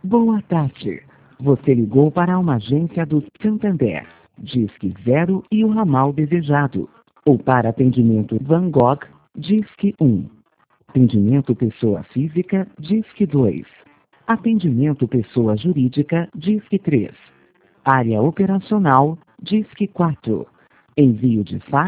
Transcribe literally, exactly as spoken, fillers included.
Boa tarde. Você ligou para uma agência do Santander. Disque zero e o ramal desejado. Ou para atendimento Van Gogh, Disque um. Atendimento pessoa física, Disque dois. Atendimento pessoa jurídica, Disque três. Área operacional, Disque quatro. Envio de fax.